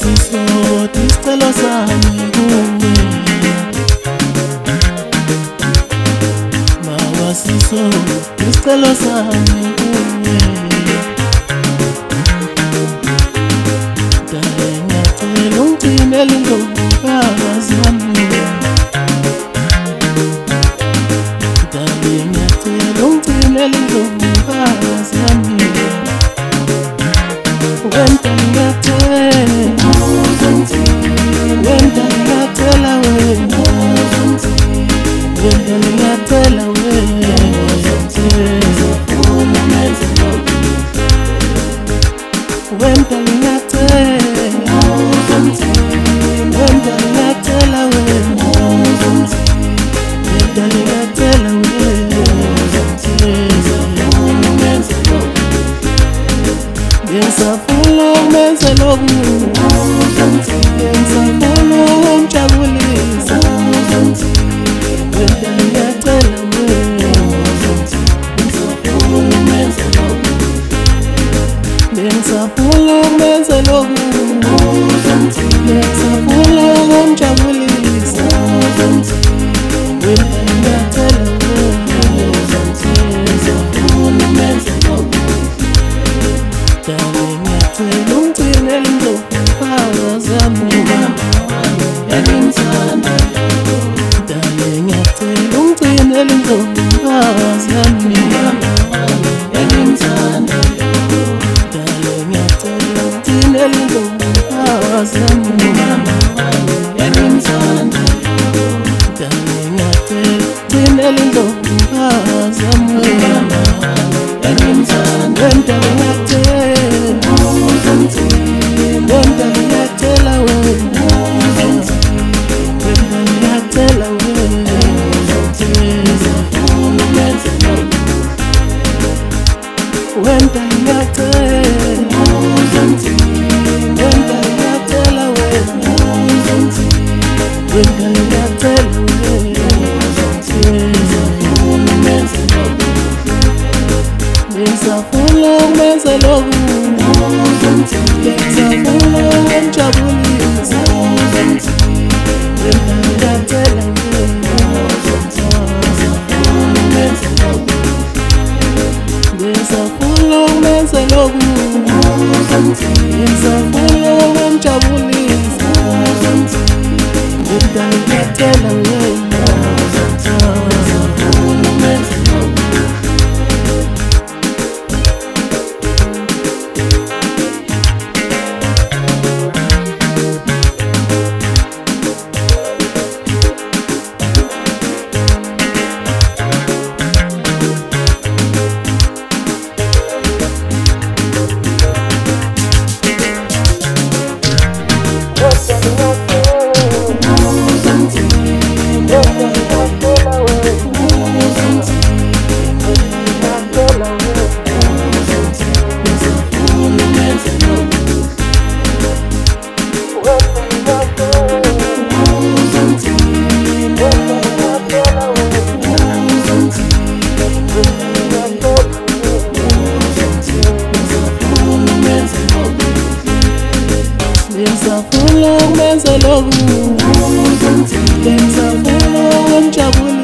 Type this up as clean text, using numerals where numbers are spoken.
Sisodwa isicelo sami kuwe, Mawa sisodwa isicelo sami kuwe. Dale ngiyacela ungigcinele indlovukazi yami, Dale ngiyacela ungigcinele indlovukazi yami. Wenta ngiyacela wenta ngiyacela wena, wenta ngiyacela wena, wenta ngiyacela wenta ngiyacela wena, wenta ngiyacela wena. Ngiyasafuna ukumenza lokhu, ngiyasafuna ukumjabulisa, wena ngiyacela wena. Ngiyasafuna ukumenza lokhu, ngiyasafuna ukumjabulisa, wena ngiyacela wena. Dale ngiyacela ungigcinele indlovukazi yami, Dale ngiyacela ungigcinele indlovukazi yami, Dale ngiyacela ungigcinele indlovukazi yami, Dale ngiyacela ungigcinele indlovukazi yami. Wenta ngiyacela wena, wenta ngiyacela wena, wenta ngiyacela, wenta ngiyacela wena, wenta ngiyacela wena. Ngiyasafuna ukumenza lokhu, ngiyasafuna ukumjabulisa, wena ngiyacela wena. Ngiyasafuna ukumenza lokhu, ngiyasafuna ukumjabulisa, wena ngiyacela wena. Ngiyasafuna ukumenza lokhu, ngiyasafuna ukumjabulisa.